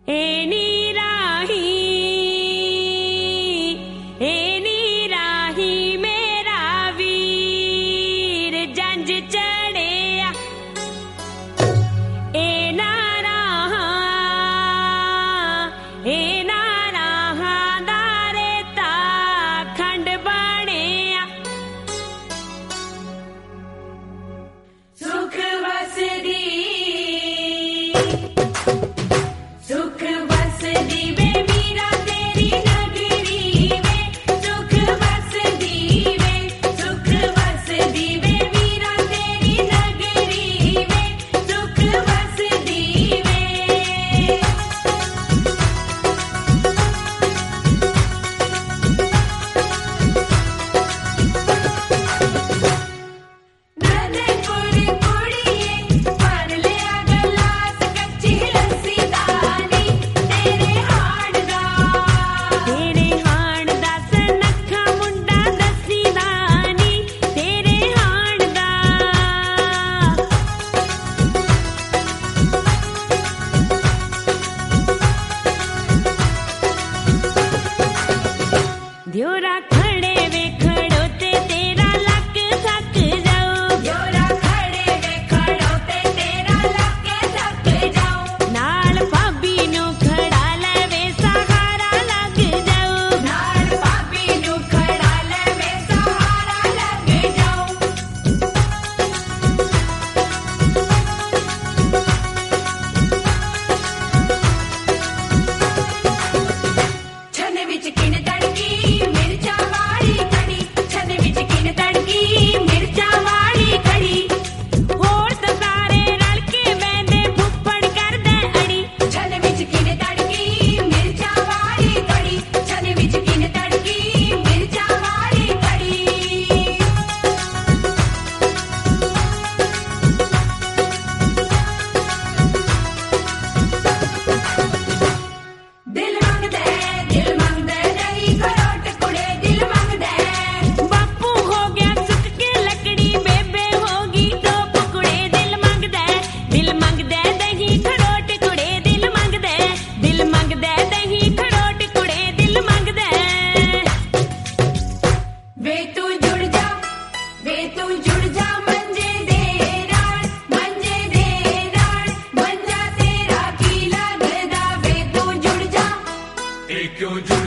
any राही मेरा वीर जंज चढ़िया एना राहा दारे ता खंड बनिया सुख वसदी वे मीरा तेरी नगरी वे सुख वसदी वे मीरा तेरी नगरी वे सुख वसदी वे नन्हे कुड़ी कुड़िए पर लिया गलास कच्ची लस्सी दानी तेरे हाड़ दा सनखा मुंडा दस्सी दानी तेरे हाड़ दा दियोरा खड़े वे खड़ोते तेरा लक थक जाओ दियोरा खड़े वे खड़ोते तेरा लक थक जाओ नाल भाभी नू खड़ा ले वे सहारा लग जाओ नाल भाभी नू खड़ा ले वे सहारा लग जाओ छने विच किन तड़की मिर्चा वाली कड़ी छने विच किन तड़की मिर्चा वाली कड़ी होर ते सारे रल के बैंदे फुੱਫੜ करदे अड़ी छने विच किन तड़की मिर्चा वाली कड़ी छने विच किन तड़की मिर्चा वाली कड़ी दिल मंगदे दही खरोट कुड़े दिल मंगदे बापू हो गया सुख के लकड़ी बेबे होगी टोप कुड़े दिल मंगदे दही खरोट कुड़े दिल मंगदे दही खरोट कुड़े दिल मंगदे वे तू जुड़ जा मंजे दे राण मंजा तेरा की लगदा वे तू जुड़ जा ए क्यों जुड़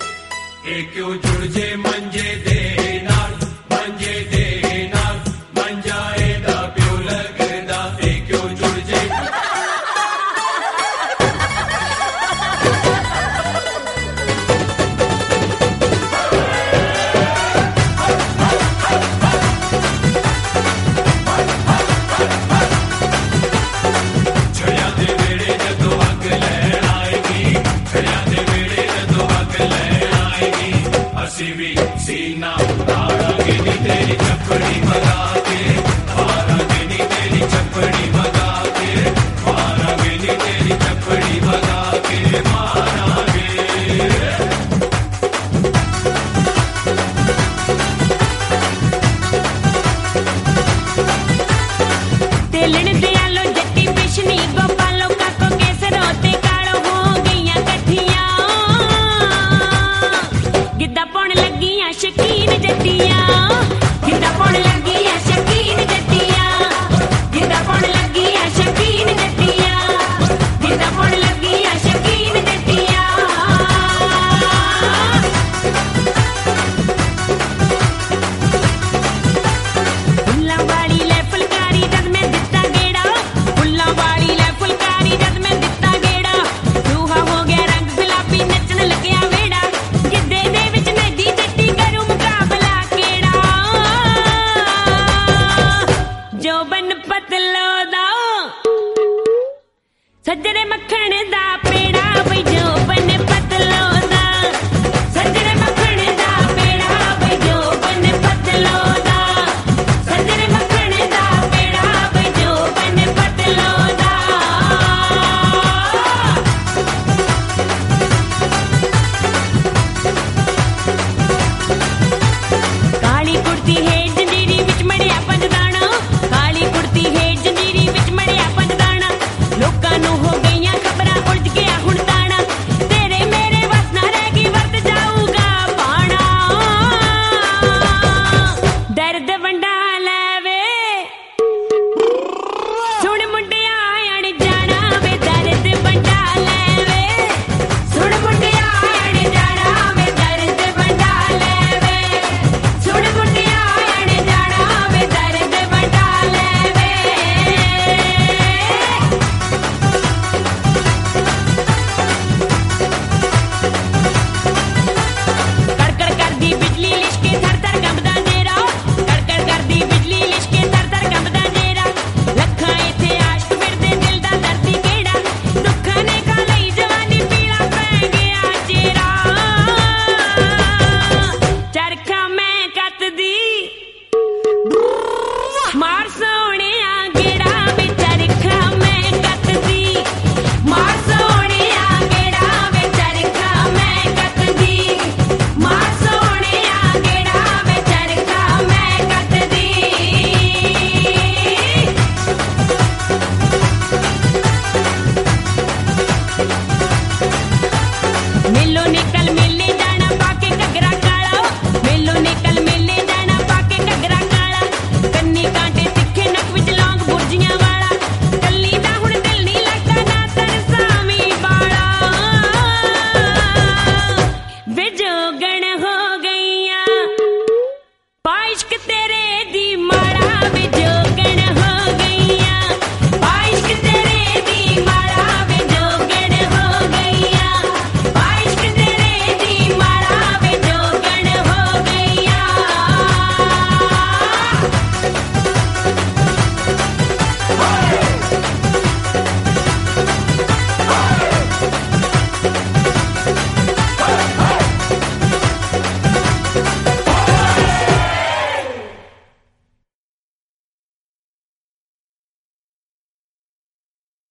जे मंजे दे नाल मंजे दे नाल मंजाए दा प्यो लगदा ए क्यों जुड़ जे छड़िया दे वेड़े जदों अग लैण आएगी छड़िया दे वेड़े जदों अग लैण आएगी असी भी सीना उतारांगे नी तेरी चपड़ी मरा